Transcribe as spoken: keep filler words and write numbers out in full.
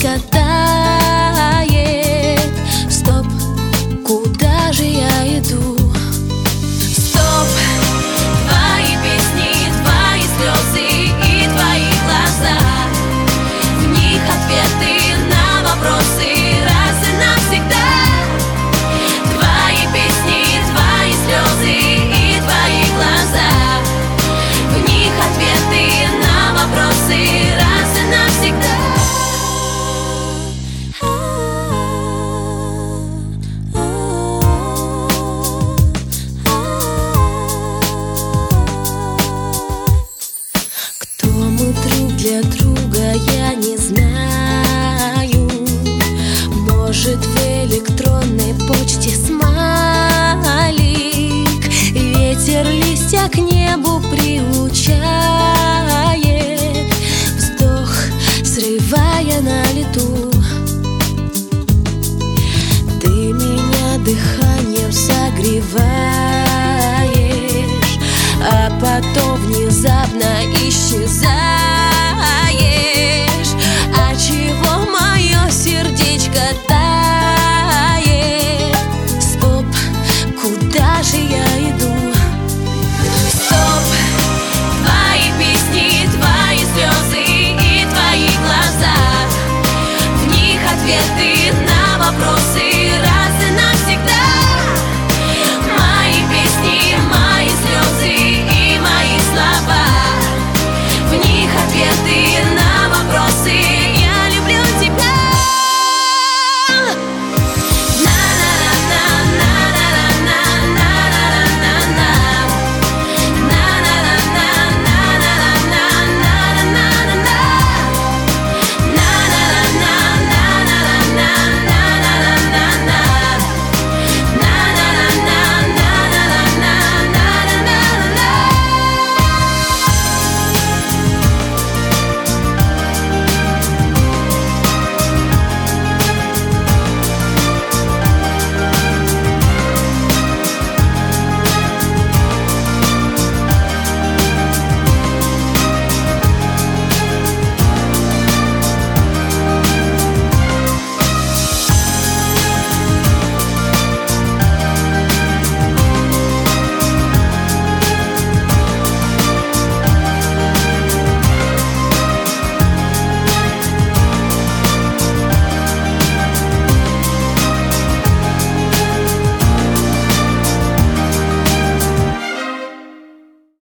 только тает. Стоп, куда же я иду? Стоп, твои песни, твои слезы и твои глаза. В них ответы на вопросы раз и навсегда. Твои песни, твои слезы и твои глаза. В них ответы на вопросы раз и навсегда. Кто мы друг для друга, я не знаю. Может, в электронной почте смайлик. Ветер листья к небу приучает.